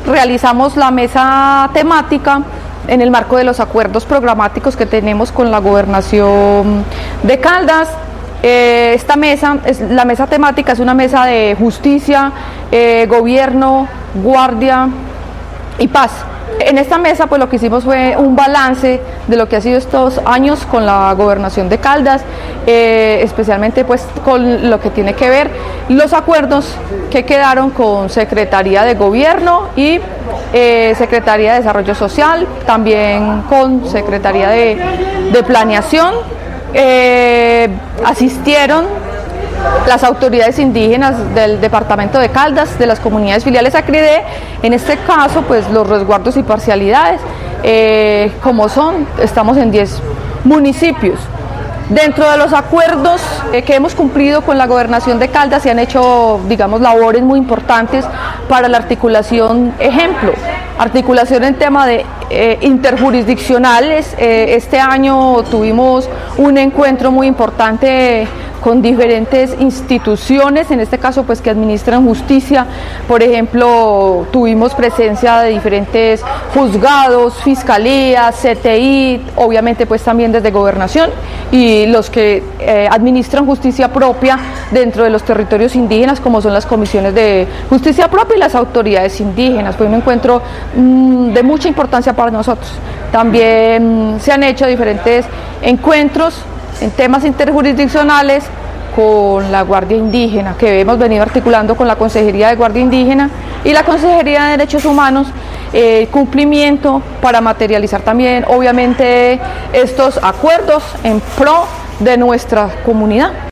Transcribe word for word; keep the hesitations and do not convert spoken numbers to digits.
realizamos la mesa temática en el marco de los acuerdos programáticos que tenemos con la Gobernación de Caldas. Eh, esta mesa, es, la mesa temática es una mesa de justicia, eh, gobierno, guardia y paz. En esta mesa pues lo que hicimos fue un balance de lo que ha sido estos años con la Gobernación de Caldas, eh, especialmente pues con lo que tiene que ver los acuerdos que quedaron con Secretaría de Gobierno y eh, Secretaría de Desarrollo Social, también con Secretaría de, de Planeación. Eh, asistieron las autoridades indígenas del departamento de Caldas, de las comunidades filiales ACRIDE, en este caso pues los resguardos y parcialidades, eh, como son, estamos en diez municipios. Dentro de los acuerdos eh, que hemos cumplido con la Gobernación de Caldas se han hecho, digamos, labores muy importantes para la articulación, ejemplo, articulación en tema de eh, interjurisdiccionales. Eh, este año tuvimos un encuentro muy importante con diferentes instituciones, en este caso pues que administran justicia. Por ejemplo, tuvimos presencia de diferentes juzgados, fiscalías, C T I, obviamente pues también desde Gobernación, y los que eh, administran justicia propia dentro de los territorios indígenas, como son las comisiones de justicia propia y las autoridades indígenas. Fue un encuentro mmm, de mucha importancia para nosotros. También mmm, se han hecho diferentes encuentros en temas interjurisdiccionales con la Guardia Indígena, que hemos venido articulando con la Consejería de Guardia Indígena y la Consejería de Derechos Humanos, eh, cumplimiento para materializar también, obviamente, estos acuerdos en pro de nuestra comunidad.